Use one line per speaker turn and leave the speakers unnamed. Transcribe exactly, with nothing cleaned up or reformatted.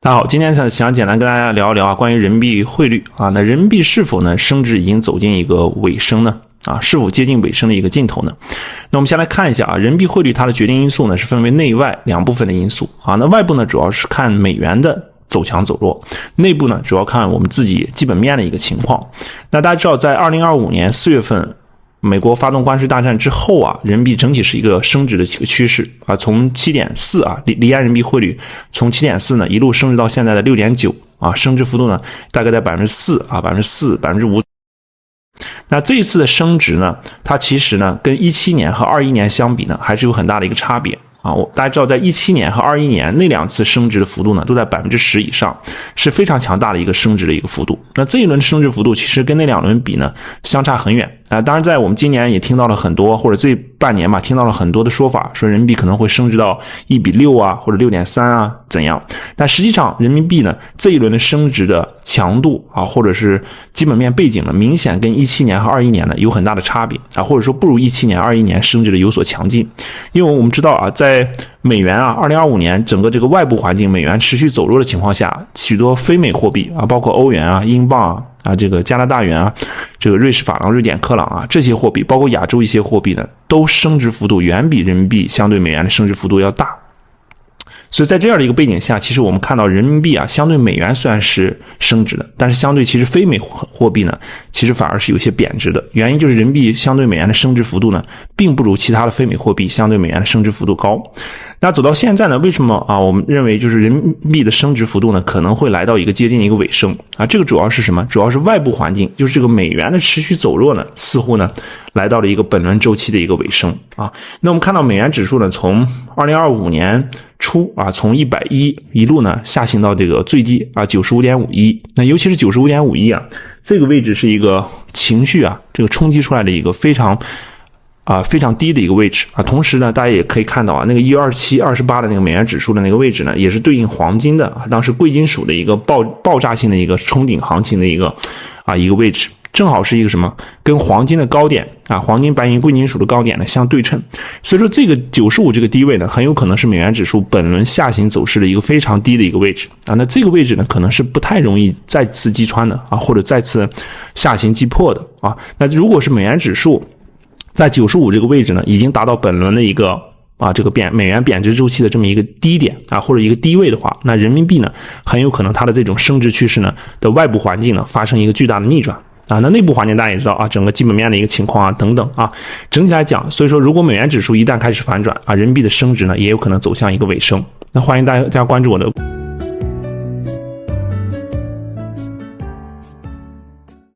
大家好，今天想想简单跟大家聊一聊啊，关于人民币汇率啊，那人民币是否呢升值已经走进一个尾声呢？啊，是否接近尾声的一个尽头呢？那我们先来看一下啊，人民币汇率它的决定因素呢是分为内外两部分的因素啊。那外部呢主要是看美元的走强走弱，内部呢主要看我们自己基本面的一个情况。那大家知道，在二零二五年四月份。美国发动关税大战之后啊，人民币整体是一个升值的一个趋势啊，从 七点四 啊离离岸人民币汇率从 七点四 呢一路升值到现在的 六点九 啊，升值幅度呢大概在 百分之四 啊 百分之四 百分之五。那这一次的升值呢，它其实呢跟一七年和二一年相比呢还是有很大的一个差别啊。我大家知道，在一七年和二一年那两次升值的幅度呢都在 百分之十 以上，是非常强大的一个升值的一个幅度。那这一轮升值幅度其实跟那两轮比呢相差很远啊。当然在我们今年也听到了很多，或者这半年嘛听到了很多的说法，说人民币可能会升值到一比六啊，或者 六点三 啊怎样。但实际上人民币呢这一轮的升值的强度啊，或者是基本面背景呢，明显跟一七年和二一年呢有很大的差别啊，或者说不如一七年二一年升值的有所强劲。因为我们知道啊，在美元啊二零二五年整个这个外部环境美元持续走弱的情况下，许多非美货币啊，包括欧元啊、英镑啊、啊这个加拿大元啊、这个瑞士法郎、瑞典克朗啊，这些货币包括亚洲一些货币呢，都升值幅度远比人民币相对美元的升值幅度要大。所以在这样的一个背景下，其实我们看到人民币啊相对美元虽然是升值的，但是相对其实非美货币呢其实反而是有些贬值的。原因就是人民币相对美元的升值幅度呢并不如其他的非美货币相对美元的升值幅度高。那走到现在呢，为什么啊我们认为就是人民币的升值幅度呢可能会来到一个接近一个尾声啊？这个主要是什么？主要是外部环境，就是这个美元的持续走弱呢似乎呢来到了一个本轮周期的一个尾声啊。那我们看到美元指数呢从二零二五年初啊，从一百一一路呢下行到这个最低啊 九十五点五一， 那尤其是 九十五点五一 啊，这个位置是一个情绪啊这个冲击出来的一个非常啊非常低的一个位置啊。同时呢大家也可以看到啊，那个一二七、二十八的那个美元指数的那个位置呢也是对应黄金的啊，当时贵金属的一个爆爆炸性的一个冲顶行情的一个啊一个位置，正好是一个什么跟黄金的高点啊，黄金、白银、贵金属的高点呢相对称。所以说这个九十五这个低位呢很有可能是美元指数本轮下行走势的一个非常低的一个位置啊。那这个位置呢可能是不太容易再次击穿的啊，或者再次下行击破的啊。那如果是美元指数在九十五这个位置呢已经达到本轮的一个啊，这个贬美元贬值周期的这么一个低点啊，或者一个低位的话，那人民币呢很有可能它的这种升值趋势呢的外部环境呢发生一个巨大的逆转啊。那内部环境大家也知道啊，整个基本面的一个情况啊等等啊，整体来讲，所以说如果美元指数一旦开始反转啊，人民币的升值呢也有可能走向一个尾声。那欢迎大家大家关注我的